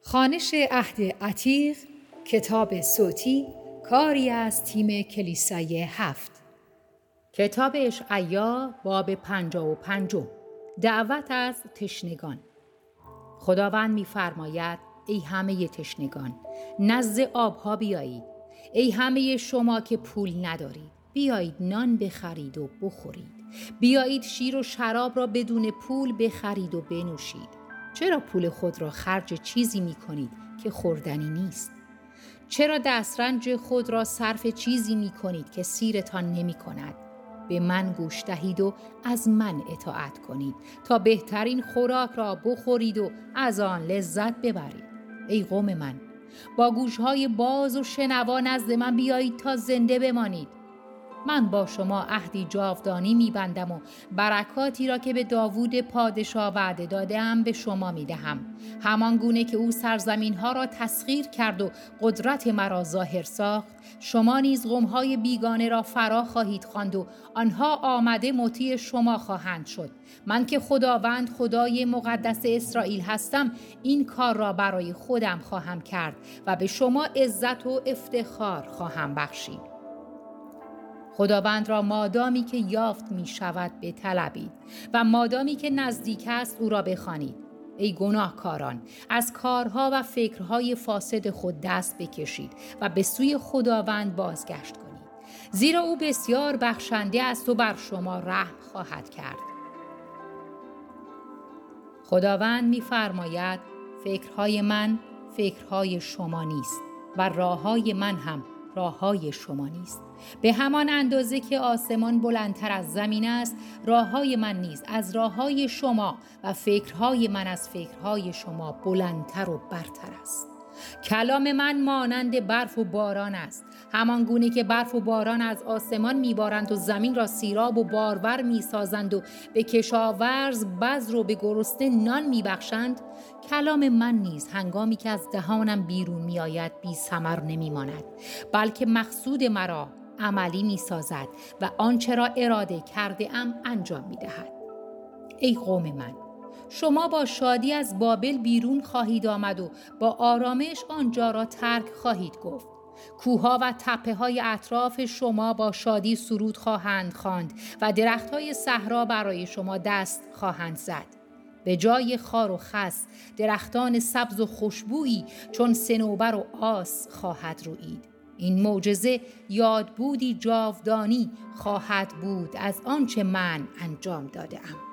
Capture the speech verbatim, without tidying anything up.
خوانش عهد عتیق، کتاب صوتی، کاری از تیم کلیسای هفت. کتاب اشعیا باب پنجاه و پنجم. دعوت از تشنگان. خداوند می‌فرماید ای همه تشنگان، نزد آبها بیایید. ای همه شما که پول ندارید، بیایید نان بخرید و بخورید. بیایید شیر و شراب را بدون پول بخرید و بنوشید. چرا پول خود را خرج چیزی می کنید که خوردنی نیست؟ چرا دسترنج خود را صرف چیزی می کنید که سیرتان نمی کند؟ به من گوش دهید و از من اطاعت کنید تا بهترین خوراک را بخورید و از آن لذت ببرید. ای قوم من، با گوشهای باز و شنوا نزد من بیایید تا زنده بمانید. من با شما عهدی جاودانی می‌بندم و برکاتی را که به داوود پادشاه وعده داده‌ام به شما می‌دهم. همان گونه که او سرزمین‌ها را تسخیر کرد و قدرت مرا ظاهر ساخت، شما نیز قوم‌های بیگانه را فرا خواهید خواند و آنها آمده مطیع شما خواهند شد. من که خداوند خدای مقدس اسرائیل هستم، این کار را برای خودم خواهم کرد و به شما عزت و افتخار خواهم بخشید. خداوند را مادامی که یافت می شود بطلبید و مادامی که نزدیک است او را بخوانید. ای گناهکاران، از کارها و فکرهای فاسد خود دست بکشید و به سوی خداوند بازگشت کنید، زیرا او بسیار بخشنده است و بر شما رحم خواهد کرد. خداوند می فرماید فکرهای من فکرهای شما نیست و راههای من هم راههای شما نیست. به همان اندازه که آسمان بلندتر از زمین است، راههای من نیز از راههای شما و فکرهای من از فکرهای شما بلندتر و برتر است. کلام من مانند برف و باران است. همان گونه که برف و باران از آسمان میبارند و زمین را سیراب و بارور میسازند و به کشاورز بذر و به گرسنه نان میبخشند، کلام من نیز هنگامی که از دهانم بیرون میآید بی ثمر نمیماند، بلکه مقصود مرا عملی میسازد و آنچه را اراده کرده ام انجام میدهد. ای قوم من، شما با شادی از بابل بیرون خواهید آمد و با آرامش آنجا را ترک خواهید گفت. کوه‌ها و تپه‌های اطراف شما با شادی سرود خواهند خواند و درخت‌های صحرا برای شما دست خواهند زد. به جای خار و خس درختان سبز و خوشبویی چون صنوبر و آس خواهد رویید. این معجزه یادبودی جاودانی خواهد بود از آنچه من انجام داده‌ام.